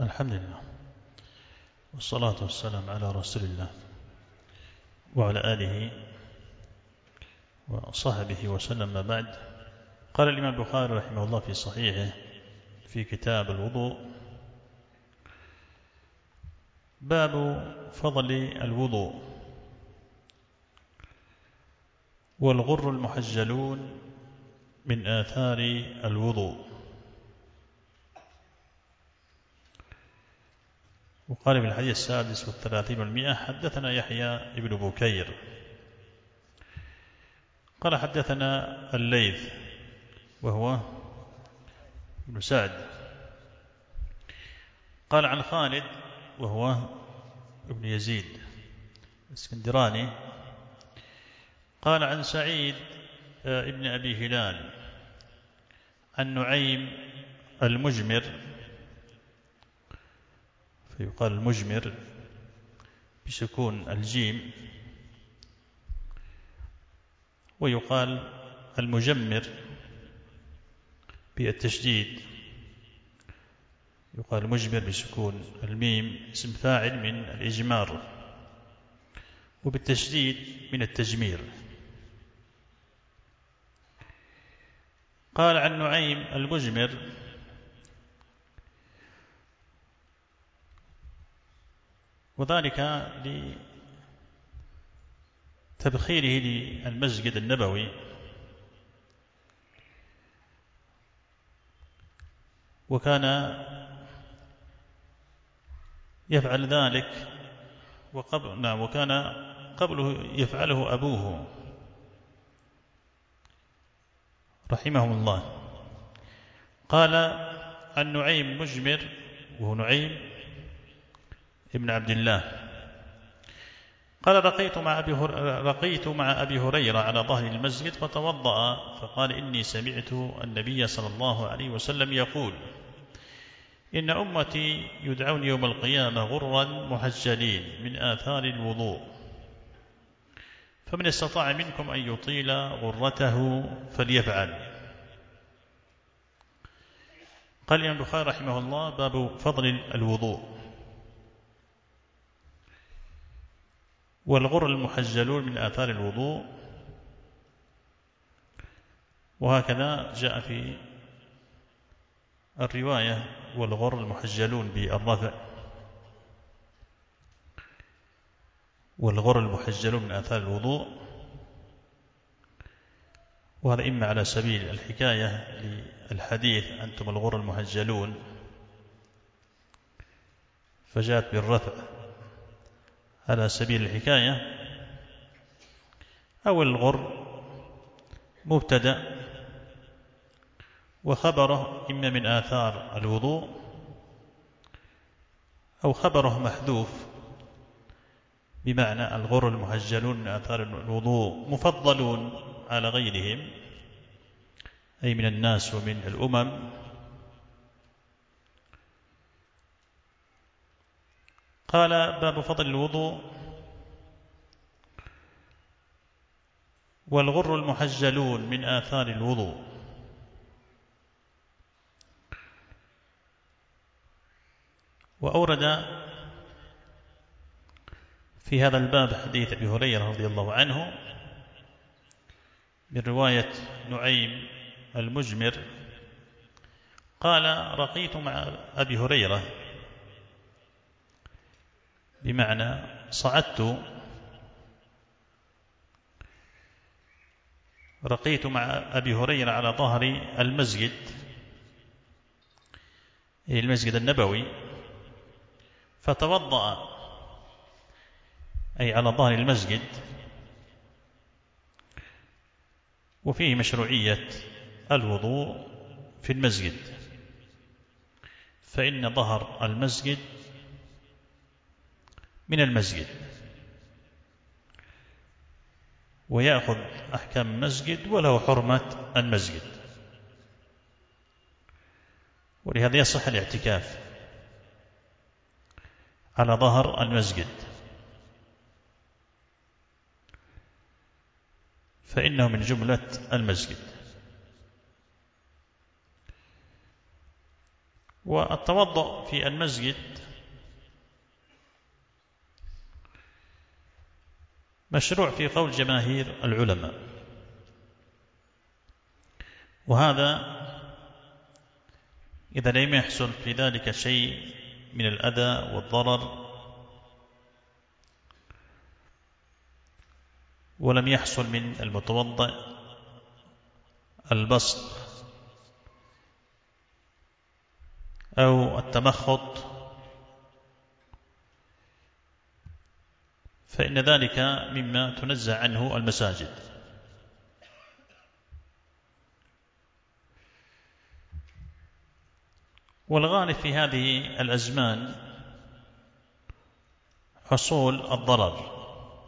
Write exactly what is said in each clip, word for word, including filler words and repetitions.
الحمد لله والصلاة والسلام على رسول الله وعلى آله وصحبه وسلم. ما بعد، قال الإمام البخاري رحمه الله في صحيحه في كتاب الوضوء: باب فضل الوضوء. والغر المحجلون من آثار الوضوء. وقال في الحديث السادس والثلاثين والمئة: حدثنا يحيى ابن بكير قال حدثنا الليث وهو ابن سعد قال عن خالد وهو ابن يزيد الاسكندراني قال عن سعيد ابن أبي هلال عن نعيم المجمر، فيقال المجمر بسكون الجيم، ويقال المجمر بالتشديد، يقال مجمر بسكون الميم، اسم فاعل من الإجمار، وبالتشديد من التجمير. قال عن نعيم المجمر: وذلك لتبخيره للمسجد النبوي، وكان يفعل ذلك وقبل نعم وكان قبله يفعله أبوه رحمهم الله. قال عن نعيم مجمر وهو نعيم ابن عبد الله قال: رقيت مع أبي رقيت مع أبي هريرة على ظهر المسجد فتوضأ، فقال: إني سمعت النبي صلى الله عليه وسلم يقول: إن أمتي يدعون يوم القيامة غرا محجلين من آثار الوضوء، فمن استطاع منكم أن يطيل غرته فليفعل. قال الإمام البخاري رحمه الله: باب فضل الوضوء. والغر المحجلون من آثار الوضوء، وهكذا جاء في الرواية: والغر المحجلون بالرفع، والغر المحجلون من آثار الوضوء، وهذا إما على سبيل الحكاية للحديث أنتم الغر المحجلون فجاءت بالرفع على سبيل الحكاية، أو الغر مبتدأ وخبره إما من آثار الوضوء، أو خبره محذوف بمعنى الغر المحجلون من آثار الوضوء مفضلون على غيرهم، أي من الناس ومن الأمم. قال: باب فضل الوضوء. والغر المحجلون من آثار الوضوء. وأورد في هذا الباب حديث أبي هريرة رضي الله عنه من رواية نعيم المجمر قال: رقيت مع أبي هريرة، بمعنى صعدت رقيت مع أبي هريرة على ظهر المسجد، المسجد النبوي، فتوضأ، أي على ظهر المسجد. وفيه مشروعية الوضوء في المسجد، فإن ظهر المسجد من المسجد، ويأخذ أحكام المسجد وله حرمة المسجد، ولهذا يصح الاعتكاف على ظهر المسجد، فإنه من جملة المسجد. والتوضؤ في المسجد مشروع في قول جماهير العلماء، وهذا إذا لم يحصل في ذلك شيء من الأذى والضرر ولم يحصل من المتوضئ البصق أو التمخط، فإن ذلك مما تنزه عنه المساجد. والغالب في هذه الأزمان حصول الضرر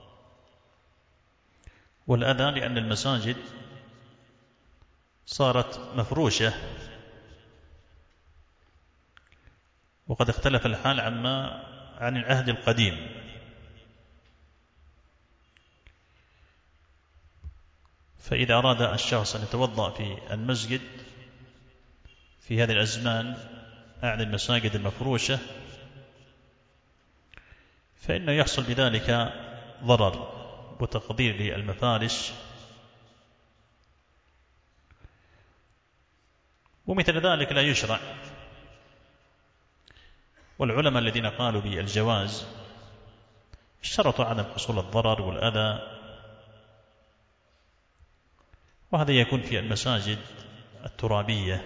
والأذى، لأن المساجد صارت مفروشة، وقد اختلف الحال عما عن العهد القديم. فإذا أراد الشخص أن يتوضأ في المسجد في هذه الأزمان أعني المساجد المفروشة، فإنه يحصل بذلك ضرر وتقدير للمفارش. ومثل ذلك لا يشرع. والعلماء الذين قالوا بالجواز اشترطوا عدم حصول الضرر والأذى، وهذا يكون في المساجد الترابية.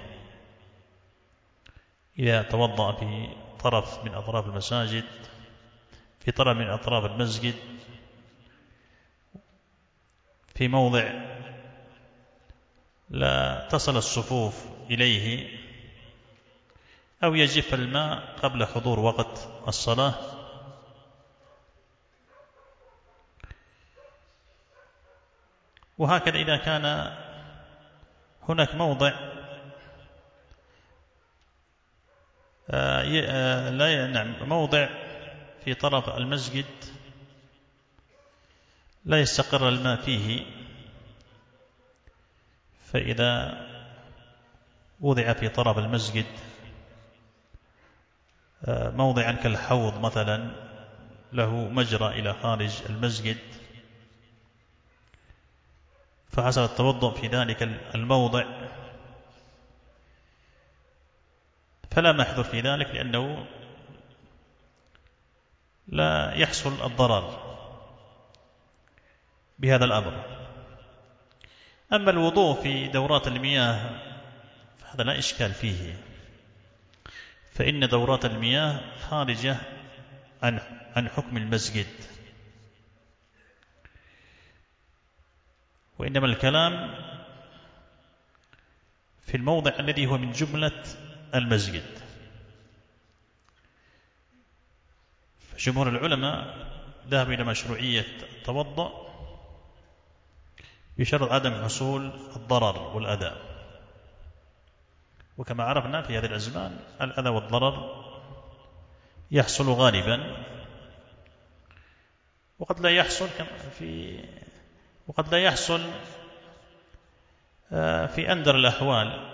إذا توضأ في طرف من أطراف المساجد في طرف من أطراف المسجد في موضع لا تصل الصفوف إليه، أو يجف الماء قبل حضور وقت الصلاة، وهكذا إذا كان هناك موضع لا نعم موضع في طرف المسجد لا يستقر الماء فيه، فإذا وضع في طرف المسجد موضعا كالحوض مثلا له مجرى إلى خارج المسجد، فحصل التوضؤ في ذلك الموضع فلا محذور في ذلك، لأنه لا يحصل الضرر بهذا الأمر. أما الوضوء في دورات المياه فهذا لا إشكال فيه، فإن دورات المياه خارجة عن عن حكم المسجد، وإنما الكلام في الموضع الذي هو من جملة المسجد. فجمهور العلماء ذهبوا إلى مشروعية التوضؤ بشرط عدم حصول الضرر والأذى. وكما عرفنا في هذه الأزمان الأذى والضرر يحصل غالبا، وقد لا يحصل في وقد لا يحصل في أندر الأحوال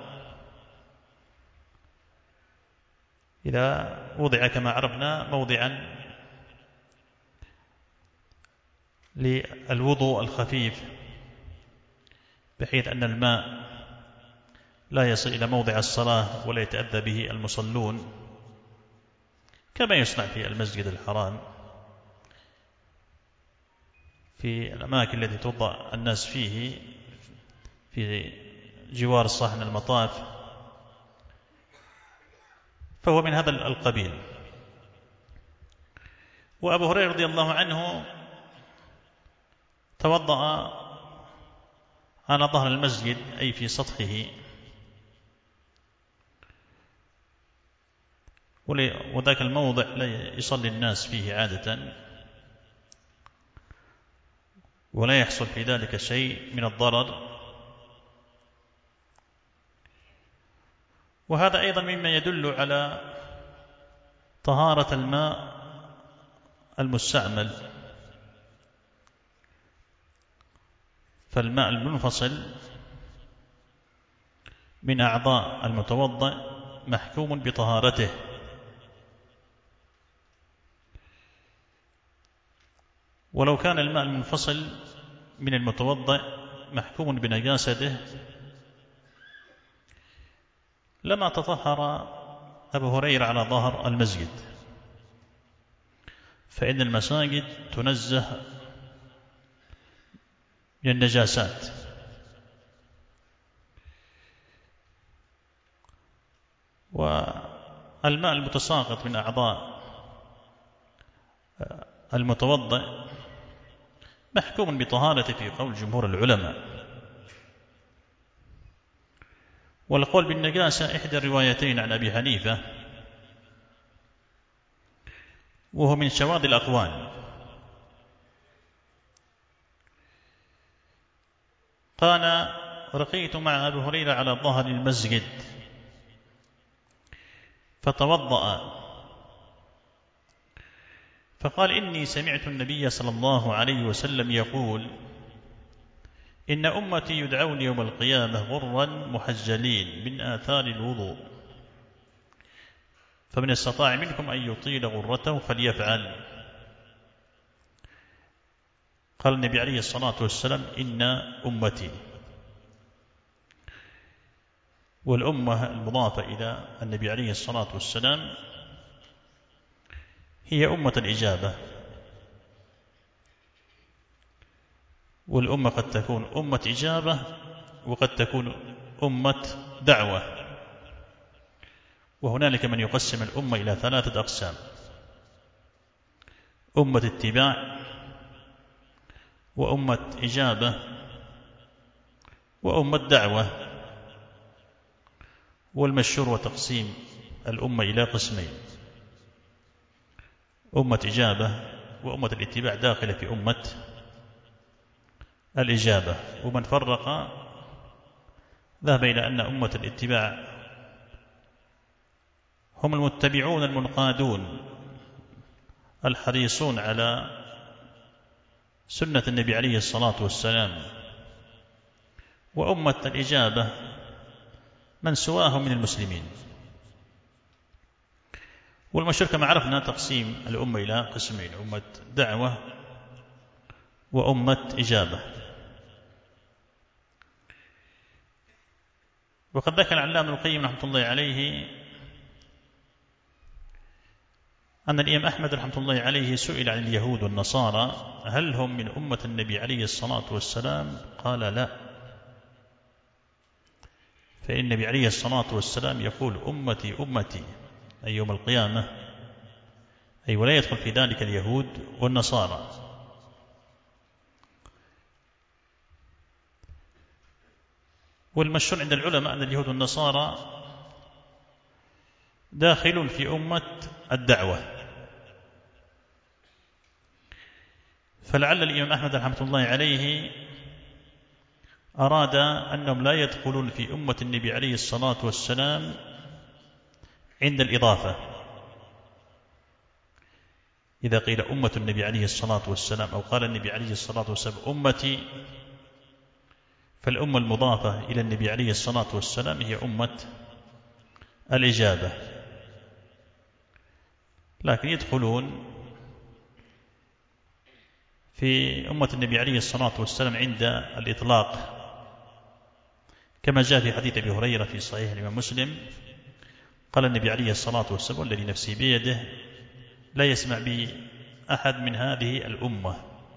إذا وضع كما عرفنا موضعا للوضوء الخفيف بحيث أن الماء لا يصل إلى موضع الصلاة ولا يتأذى به المصلون، كما يصنع في المسجد الحرام في الأماكن التي توضأ الناس فيه في جوار صحن المطاف، فهو من هذا القبيل. وأبو هريرة رضي الله عنه توضأ على ظهر المسجد أي في سطحه، وذاك الموضع لا يصلي الناس فيه عادة، ولا يحصل في ذلك شيء من الضرر. وهذا أيضا مما يدل على طهارة الماء المستعمل، فالماء المنفصل من أعضاء المتوضئ محكوم بطهارته، ولو كان الماء المنفصل من المتوضئ محكوم بنجاسته لما تطهر أبو هريرة على ظهر المسجد، فإن المساجد تنزه من النجاسات، والماء المتساقط من أعضاء المتوضئ محكوم بطهارته في قول جمهور العلماء. والقول بالنجاسة إحدى الروايتين عن أبي حنيفة، وهو من شواذ الأقوال. قال: رقيت مع أبي هريرة على ظهر المسجد فتوضأ فقال: إني سمعت النبي صلى الله عليه وسلم يقول: إن أمتي يدعون يوم القيامة غرا محجلين من آثار الوضوء، فمن استطاع منكم أن يطيل غرته فليفعل. قال النبي عليه الصلاة والسلام: إن أمتي، والأمة المضافة إلى النبي عليه الصلاة والسلام هي أمة الإجابة، والأمة قد تكون أمة إجابة وقد تكون أمة دعوة، وهنالك من يقسم الأمة إلى ثلاثة أقسام: أمة اتباع، وأمة إجابة، وأمة دعوة. والمشهور وتقسيم الأمة إلى قسمين: أمة إجابة وأمة الاتباع داخلة في أمة الإجابة. ومن فرق ذهب إلى أن أمة الاتباع هم المتبعون المنقادون الحريصون على سنة النبي عليه الصلاة والسلام، وأمة الإجابة من سواهم من المسلمين. والمشهور كما عرفنا تقسيم الأمة إلى قسمين: أمة دعوة وأمة إجابة. وقد ذكر العلامة ابن القيم رحمة الله عليه أن الإمام أحمد رحمة الله عليه سئل عن اليهود والنصارى هل هم من أمة النبي عليه الصلاة والسلام؟ قال: لا، فإن النبي عليه الصلاة والسلام يقول: أمتي أمتي، أي يوم القيامة، أي ولا يدخل في ذلك اليهود والنصارى. والمشهور عند العلماء أن اليهود والنصارى داخل في أمة الدعوة، فلعل الإمام أحمد رحمة الله عليه أراد أنهم لا يدخلون في أمة النبي عليه الصلاة والسلام عند الإضافة. إذا قيل أمة النبي عليه الصلاة والسلام أو قال النبي عليه الصلاة والسلام أمتي، فالأمة المضافة إلى النبي عليه الصلاة والسلام هي أمة الإجابة، لكن يدخلون في أمة النبي عليه الصلاة والسلام عند الإطلاق، كما جاء في حديث أبي هريرة في صحيح الإمام مسلم: قال النبي عليه الصلاة والسلام: والذي نفسي بيده لا يسمع بي أحد من هذه الأمة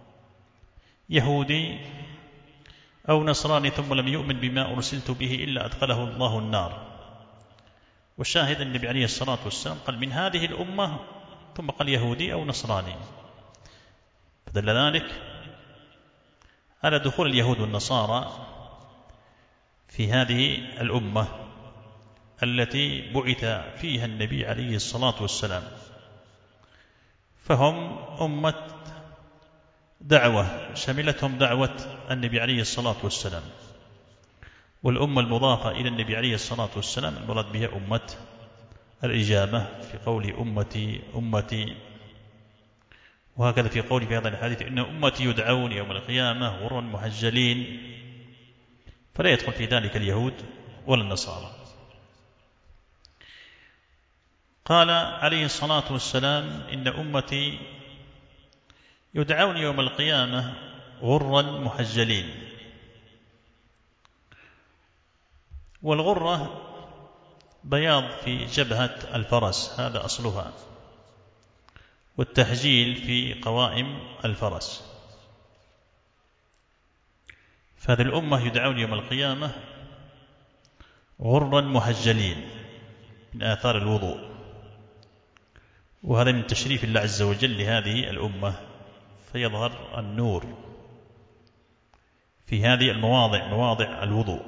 يهودي أو نصراني ثم لم يؤمن بما أرسلت به إلا أدخله الله النار. والشاهد النبي عليه الصلاة والسلام قال: من هذه الأمة، ثم قال يهودي أو نصراني، فدل ذلك على دخول اليهود والنصارى في هذه الأمة التي بعث فيها النبي عليه الصلاة والسلام، فهم أمة دعوة شملتهم دعوة النبي عليه الصلاة والسلام. والأمة المضافة إلى النبي عليه الصلاة والسلام المراد بها أمة الإجابة في قول أمتي أمتي، وهكذا في قول في هذا الحديث: إن أمتي يدعون يوم القيامة غرا محجلين، فلا يدخل في ذلك اليهود ولا النصارى. قال عليه الصلاة والسلام: إن أمتي يدعون يوم القيامة غرا محجلين. والغرة بياض في جبهة الفرس، هذا أصلها، والتحجيل في قوائم الفرس. فهذه الأمة يدعون يوم القيامة غرا محجلين من آثار الوضوء، وهذا من تشريف الله عز وجل لهذه الأمة، فيظهر النور في هذه المواضع، مواضع الوضوء.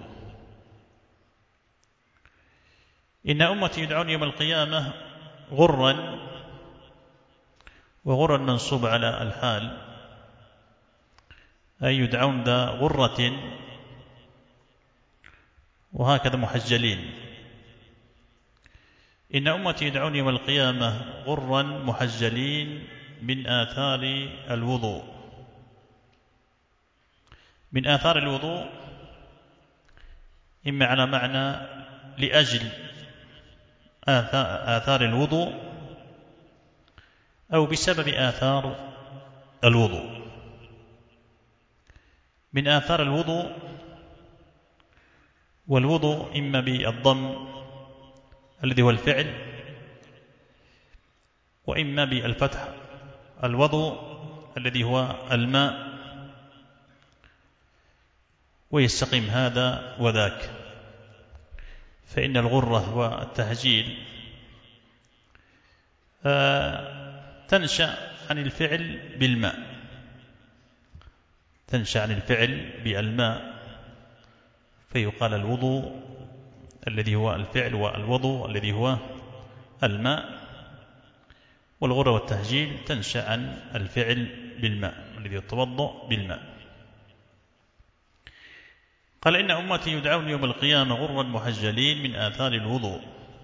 إن أمتي يدعون يوم القيامة غرا، وغرا منصوب على الحال، أي يدعون ذا غرة، وهكذا محجلين. إن أمتي يدعون يوم القيامة غرا محجلين من آثار الوضوء. من آثار الوضوء إما على معنى لأجل آثار الوضوء، أو بسبب آثار الوضوء. من آثار الوضوء، والوضوء إما بالضم الذي هو الفعل، وإما بالفتح الوضوء الذي هو الماء، ويستقيم هذا وذاك. فإن الغرة والتهجيل تنشأ عن الفعل بالماء، تنشأ عن الفعل بالماء، فيقال الوضوء الذي هو الفعل، والوضوء الذي هو الماء. والغرة والتهجيل تنشأ عن الفعل بالماء الذي يتوضأ بالماء. قال: إن أمتي يدعون يوم القيامة غرا محجلين من آثار الوضوء.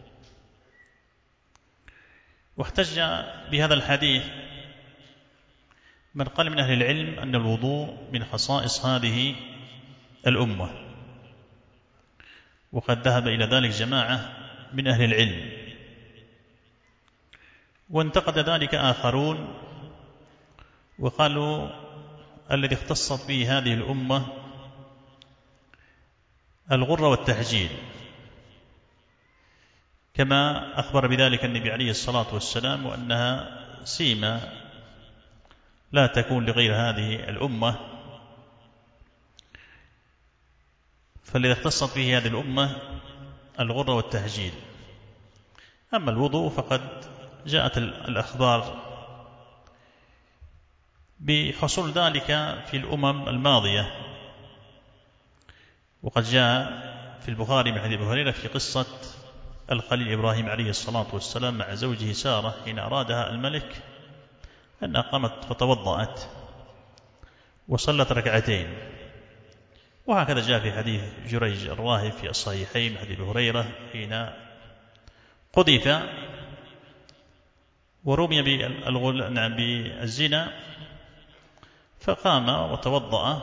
واحتج بهذا الحديث من قال من أهل العلم أن الوضوء من خصائص هذه الأمة، وقد ذهب إلى ذلك جماعة من أهل العلم، وانتقد ذلك آخرون وقالوا الذي اختصت به هذه الأمة الغرة والتهجيل، كما أخبر بذلك النبي عليه الصلاة والسلام، وأنها سيمة لا تكون لغير هذه الأمة. فالذي اختصت به هذه الأمة الغرة والتهجيل. أما الوضوء فقد جاءت الأخبار بحصول ذلك في الأمم الماضية، وقد جاء في البخاري من حديث أبي هريرة في قصة الخليل إبراهيم عليه الصلاة والسلام مع زوجه سارة حين أرادها الملك، أنها قامت فتوضأت وصلت ركعتين. وهكذا جاء في حديث جريج الراهب في الصحيحين من حديث أبي هريرة حين قذف ورمي بالزنا، فقام وتوضأ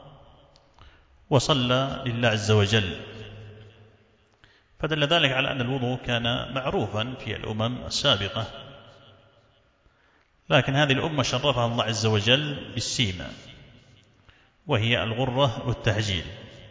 وصلى لله عز وجل. فدل ذلك على أن الوضوء كان معروفا في الأمم السابقة، لكن هذه الأمة شرفها الله عز وجل بالسيمة، وهي الغرة والتهجيل.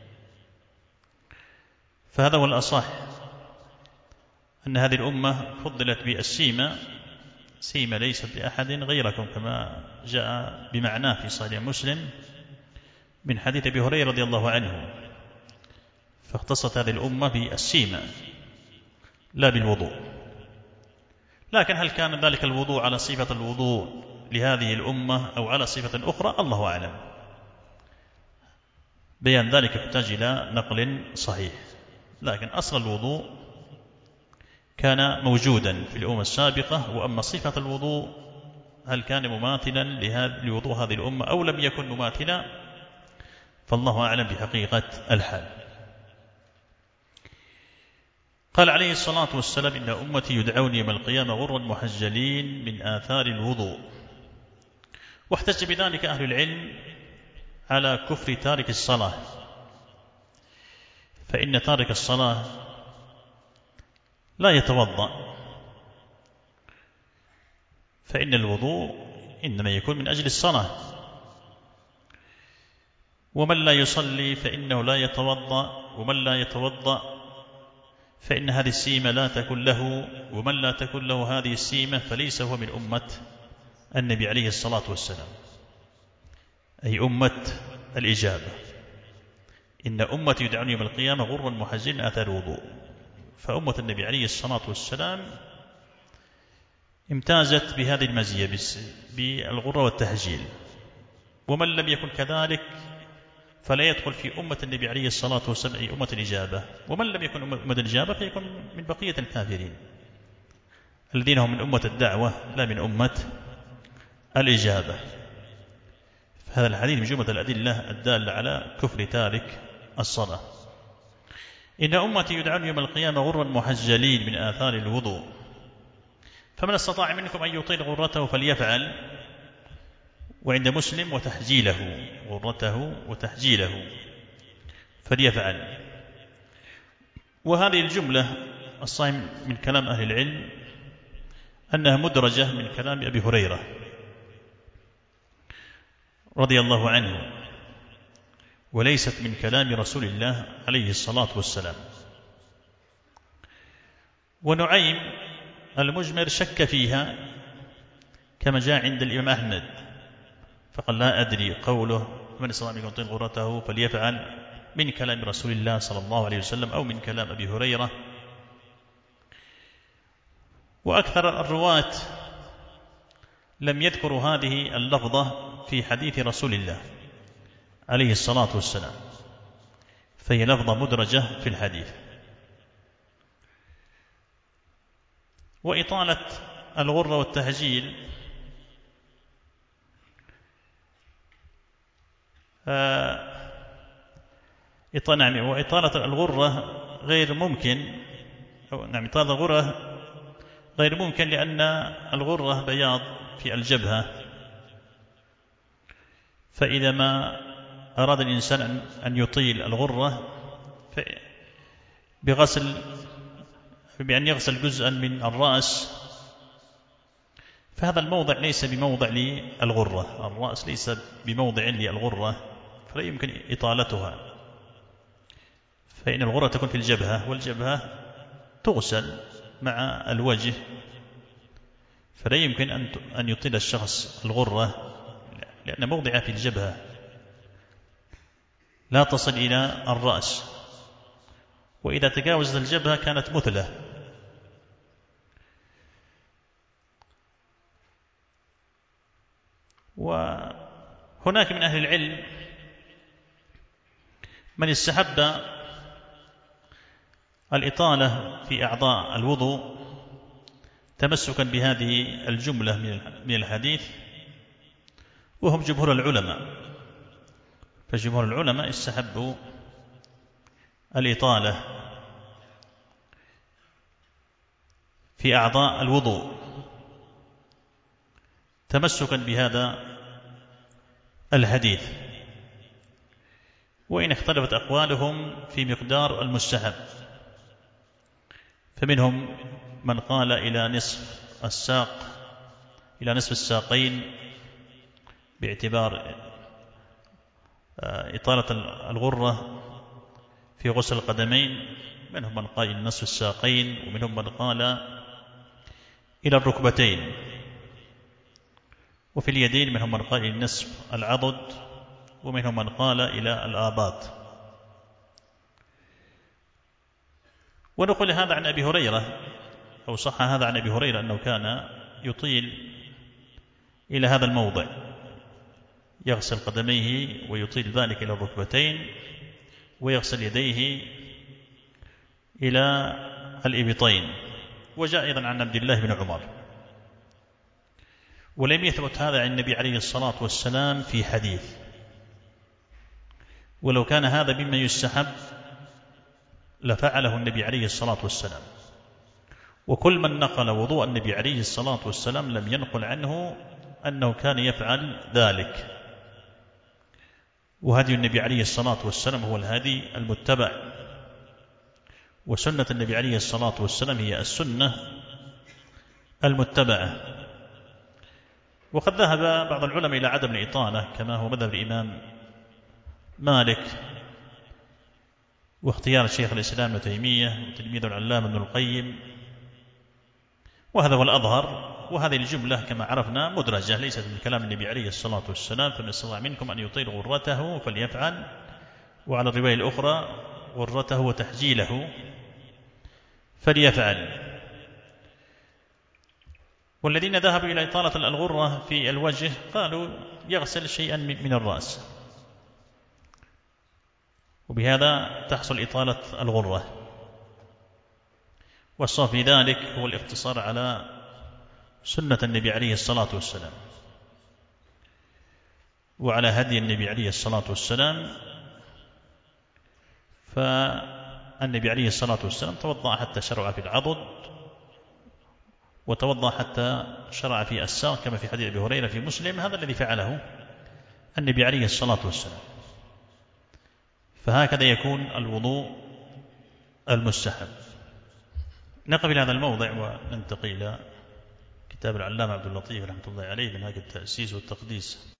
فهذا هو الأصح، أن هذه الأمة فضلت بالسيمة، سيمة ليست لأحد غيركم، كما جاء بمعناه في صحيح مسلم من حديث أبي هريرة رضي الله عنه. فاختصت هذه الأمة بالسيمة لا بالوضوء. لكن هل كان ذلك الوضوء على صفة الوضوء لهذه الأمة أو على صفة أخرى؟ الله أعلم. بيان ذلك يحتاج إلى نقل صحيح، لكن أصل الوضوء كان موجودا في الأمم السابقة. وأما صفة الوضوء هل كان مماثلا لوضوء هذه الأمة أو لم يكن مماثلا، فالله أعلم بحقيقة الحال. قال عليه الصلاة والسلام: إن أمتي يدعون يوم القيامة غرا محجلين من آثار الوضوء. واحتج بذلك أهل العلم على كفر تارك الصلاة، فإن تارك الصلاة لا يتوضأ فإن الوضوء إنما يكون من أجل الصلاة، ومن لا يصلي فإنه لا يتوضأ، ومن لا يتوضأ فإن هذه السيمة لا تكن له، ومن لا تكن له هذه السيمة فليس هو من أمة النبي عليه الصلاة والسلام، أي أمة الإجابة. إن أمة يدعون يوم القيامة غرا محجلين آثار الوضوء. فأمة النبي عليه الصلاة والسلام امتازت بهذه المزية بالغرة والتهجيل، ومن لم يكن كذلك فلا يدخل في أمة النبي عليه الصلاة والسلام أي أمة الإجابة، ومن لم يكن أمة الإجابة فيكون من بقية الكافرين الذين هم من أمة الدعوة لا من أمة الإجابة. هذا الحديث من جملة الأدلة الدالة على كفر تارك الصلاة. إن أمتي يدعون يوم القيامة غرا محجلين من آثار الوضوء، فمن استطاع منكم أن يطيل غرته فليفعل. وعند مسلم وتحجيله، غرته وتحجيله فليفعل. وهذه الجملة الصحيح من كلام أهل العلم أنها مدرجة من كلام أبي هريرة رضي الله عنه، وليست من كلام رسول الله عليه الصلاة والسلام. ونعيم المجمر شك فيها كما جاء عند الإمام أحمد، فقال لا أدري قوله من استطاع منكم أن يطيل غرته فليفعل من كلام رسول الله صلى الله عليه وسلم أو من كلام أبي هريرة. وأكثر الرواة لم يذكروا هذه اللفظة في حديث رسول الله عليه الصلاة والسلام، فهي لفظة مدرجة في الحديث. وإطالة الغرة والتهجيل آه نعم، وإطالة الغرة غير ممكن، أو نعم إطالة الغرة غير ممكن لأن الغرة بياض في الجبهة، فإذا ما أراد الإنسان أن يطيل الغرة بغسل بأن يغسل جزءا من الرأس، فهذا الموضع ليس بموضع للغرة، الرأس ليس بموضع للغرة، فلا يمكن إطالتها، فإن الغرة تكون في الجبهة، والجبهة تغسل مع الوجه، فلا يمكن أن يطيل الشخص الغرة لأن موضعها في الجبهة لا تصل إلى الرأس، وإذا تجاوزت الجبهة كانت مثلة. وهناك من أهل العلم من استحب الإطالة في أعضاء الوضوء تمسكا بهذه الجملة من الحديث، وهم جمهور العلماء، فجمهور العلماء استحبوا الإطالة في أعضاء الوضوء تمسكا بهذا الحديث، وإن اختلفت أقوالهم في مقدار المستحب، فمنهم من قال إلى نصف الساق، إلى نصف الساقين باعتبار إطالة الغرة في غسل القدمين، منهم من قال إلى نصف الساقين، ومنهم من قال إلى الركبتين، وفي اليدين منهم من قال إلى نصف العضد، ومنهم من قال إلى الآباط. ونقول هذا عن أبي هريرة، أو صح هذا عن أبي هريرة أنه كان يطيل إلى هذا الموضع، يغسل قدميه ويطيل ذلك إلى الركبتين، ويغسل يديه إلى الإبطين. وجاء أيضا عن عبد الله بن عمر، ولم يثبت هذا عن النبي عليه الصلاة والسلام في حديث، ولو كان هذا مما يستحب لفعله النبي عليه الصلاة والسلام. وكل من نقل وضوء النبي عليه الصلاة والسلام لم ينقل عنه أنه كان يفعل ذلك، وهدي النبي عليه الصلاة والسلام هو الهدي المتبع، وسنة النبي عليه الصلاة والسلام هي السنة المتبعة. وقد ذهب بعض العلماء إلى عدم الإطالة كما هو مذهب الإمام مالك واختيار الشيخ الإسلام ابن تيمية وتلميذ العلامة ابن القيم، وهذا هو الأظهر. وهذه الجملة كما عرفنا مدرجة ليست من كلام النبي عليه الصلاة والسلام، فمن استطاع منكم أن يطيل غرته فليفعل، وعلى الرواية الأخرى غرته وتحجيله فليفعل. والذين ذهبوا إلى إطالة الغرة في الوجه قالوا يغسل شيئا من الرأس، وبهذا تحصل إطالة الغرة. والصواب في ذلك هو الاقتصار على سنة النبي عليه الصلاة والسلام وعلى هدي النبي عليه الصلاة والسلام. فالنبي عليه الصلاة والسلام توضأ حتى شرع في العضد، وتوضأ حتى شرع في الساق كما في حديث أبي هريرة في مسلم. هذا الذي فعله النبي عليه الصلاة والسلام، فهكذا يكون الوضوء المستحب. نقف إلى هذا الموضع وننتقل إلى كتاب العلامة عبد اللطيف رحمة الله عليه من هذا التأسيس والتقديس.